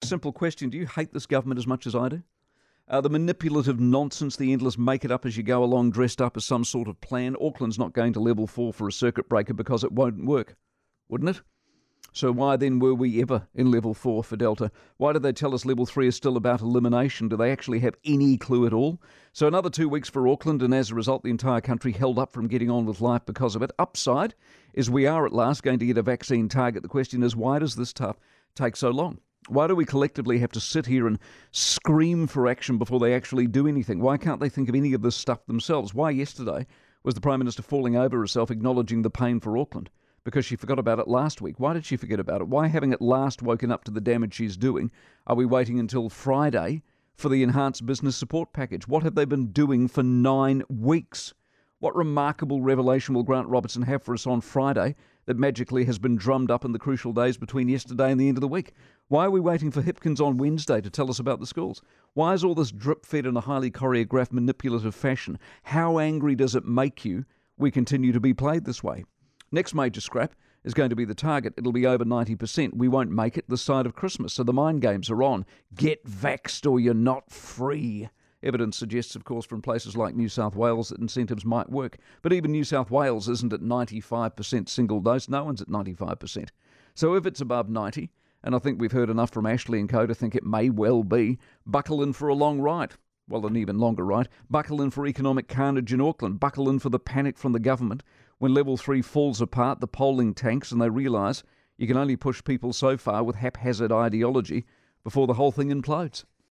simple question. Do you hate this government as much as I do? The manipulative nonsense, the endless make it up as you go along dressed up as some sort of plan. Auckland's not going to level 4 for a circuit breaker because it won't work, wouldn't it? So why then were we ever in level 4 for Delta? Why did they tell us level 3 is still about elimination? Do they actually have any clue at all? So another 2 weeks for Auckland, and as a result the entire country held up from getting on with life because of it. Upside is we are at last going to get a vaccine target. The question is, why does this take so long? Why do we collectively have to sit here and scream for action before they actually do anything? Why can't they think of any of this stuff themselves? Why yesterday was the Prime Minister falling over herself acknowledging the pain for Auckland? Because she forgot about it last week. Why did she forget about it? Why, having at last woken up to the damage she's doing, are we waiting until Friday for the enhanced business support package? What have they been doing for 9 weeks? What remarkable revelation will Grant Robertson have for us on Friday that magically has been drummed up in the crucial days between yesterday and the end of the week? Why are we waiting for Hipkins on Wednesday to tell us about the schools? Why is all this drip-fed in a highly choreographed, manipulative fashion? How angry does it make you we continue to be played this way? Next major scrap is going to be the target. It'll be over 90%. We won't make it this side of Christmas, so the mind games are on. Get vaxxed or you're not free. Evidence suggests, of course, from places like New South Wales that incentives might work. But even New South Wales isn't at 95% single dose. No one's at 95%. So if it's above 90, and I think we've heard enough from Ashley and co to think it may well be, buckle in for a long ride. Well, an even longer ride. Buckle in for economic carnage in Auckland. Buckle in for the panic from the government. When level 3 falls apart, the polling tanks, and they realise you can only push people so far with haphazard ideology before the whole thing implodes.